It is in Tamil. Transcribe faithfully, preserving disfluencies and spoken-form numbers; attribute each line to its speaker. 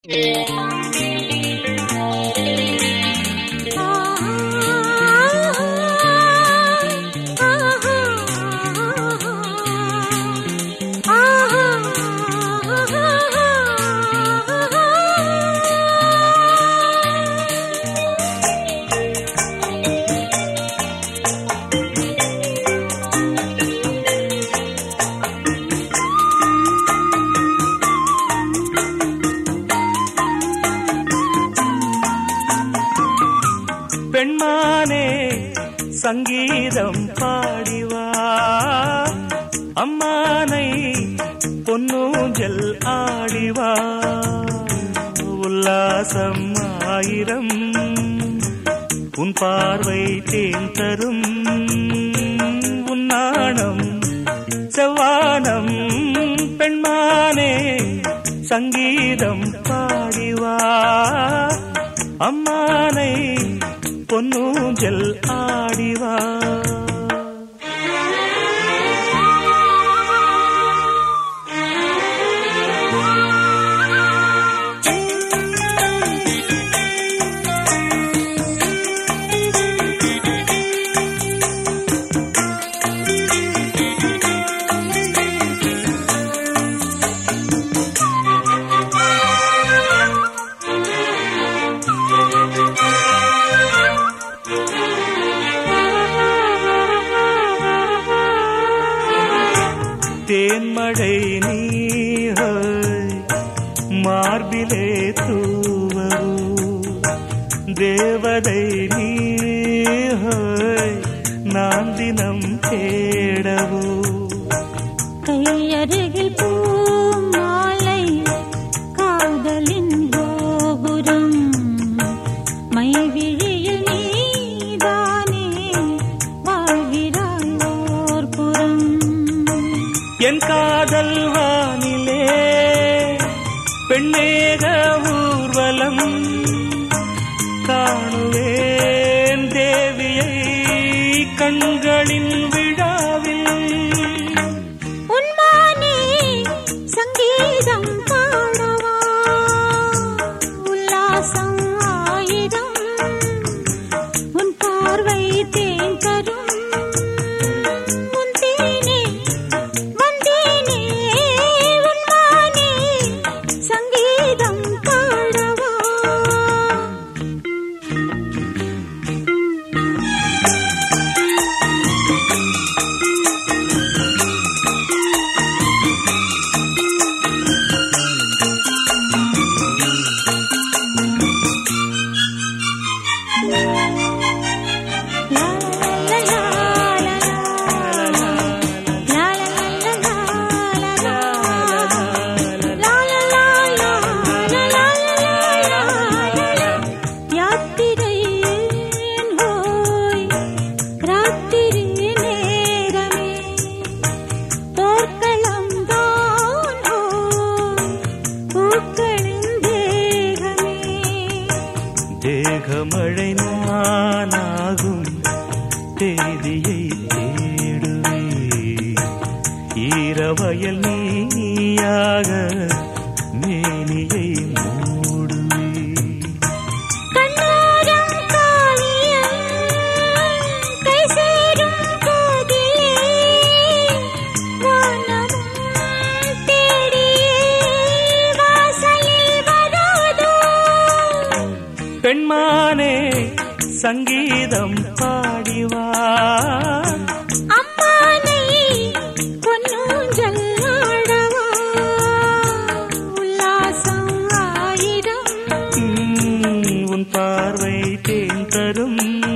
Speaker 1: பெண்மானே சங்கீதம் பாடிவா, அம்மானை பொன்னூஞ்சல் ஆடிவா, உல்லாசம் ஆயிரம் உன் பார்வை தேன் தரும், உன்னாணம் செவ்வானம். பெண்மானே சங்கீதம் பாடிவா, அம்மானை பொன்னூஞ்சல் ஆடிவா. தேன்மழை நீர் மார்பிலே தூவரு, தேவதை நீர் நான் தினம் தேடவோ,
Speaker 2: கையருகில் பூ மாலை காதலின் கோபுரம், மைவிழியில் நீதானே வாழ்கிறாய் ஓர் புறம்.
Speaker 1: என் காதல் வானிலே பெண்ணேக ஊர்வலம் காணுவேன், தேவியை கண்களின் விழாவில்.
Speaker 2: உன்மானே சங்கீதம் பாடவா, உல்லாசம் ஆயிரம் உன் பார்வை தேன் தரும்,
Speaker 1: தேகமழை நானாகும் தேதியை தேடுவே, ஈரவயல் நீயாக மேனியை மூடுவே.
Speaker 2: கண்ணோரம் காவியம் கை சேரும் போதிலே, வானமும் தேடியே வாசலில் வராதோ.
Speaker 1: பெண்மானே சங்கீதம் பாடிவா,
Speaker 2: அம்மானை பொன்னூஞ்சல் ஆடவா, உல்லாசம் ஆயிரம்
Speaker 1: உன் பார்வை தேன் தரும்.